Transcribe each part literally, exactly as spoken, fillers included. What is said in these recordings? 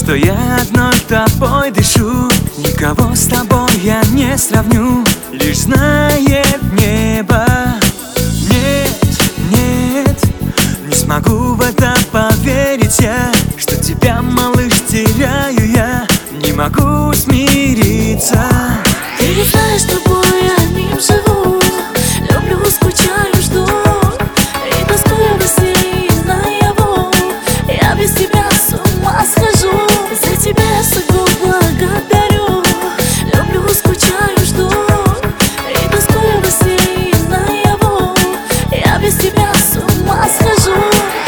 что я одной тобой дышу. Никого с тобой я не сравню, лишь знает небо. Нет, нет, не смогу в это поверить я, что тебя, малыш, теряю я. Не могу смириться. Ты ведь знаешь, с тобой я одним живу. Люблю, скучаю, жду и тоскую во сне и наяву. Я без тебя с ума схожу, за тебя я судьбу благодарю. Люблю, скучаю, жду и тоскую во сне и наяву. Я без тебя с ума схожу.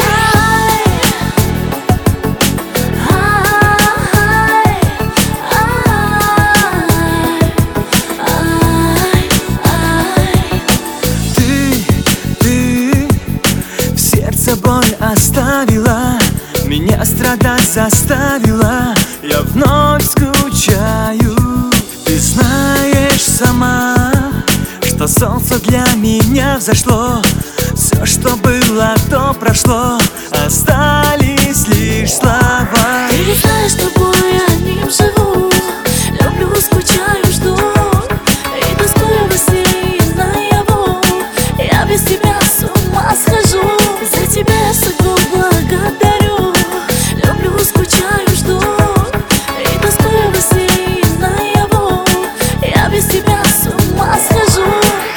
Боль оставила, меня страдать заставила. Я вновь скучаю. Ты знаешь сама, что солнце для меня взошло. Все, что было, то прошло, остались лишь слова. Ты ведь знаешь, с тобой я одним живу. Люблю, скучаю, жду и тоскую во сне и наяву. Я без тебя с ума схожу, за тебя я судьбу благодарю. Люблю, скучаю, жду и тоскую во сне и наяву. Я без тебя с ума схожу.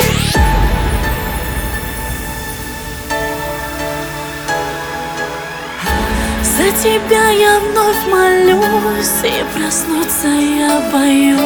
За тебя я вновь молюсь, и проснуться я боюсь.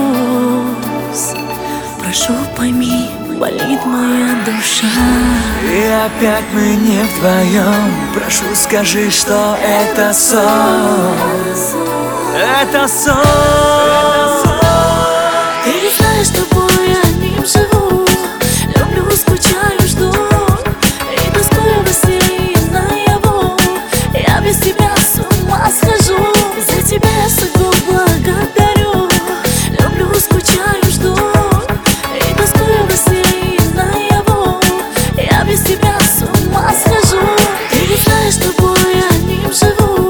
Прошу, пойми, болит моя душа. И опять мы не вдвоем. Прошу, скажи, что это сон. Это сон. Ты ведь знаешь, с тобой я одним живу. Люблю, скучаю, жду и тоскую во сне и наяву. Я без тебя с ума схожу, за тебя я судьбу благодарю. Люблю, скучаю, жду и тоскую во сне и наяву. Я без тебя с ума схожу. Ты ведь знаешь, с тобой я одним живу.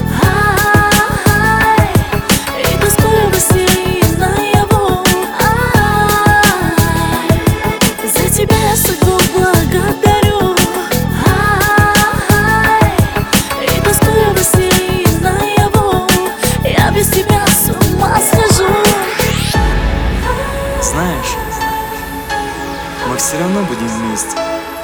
Ай, и тоскую во сне и наяву. Ай, за тебя я судьбу благодарю. Ай, и тоскую во сне и наяву. Я без тебя с ума схожу. Знаешь, мы все равно будем вместе.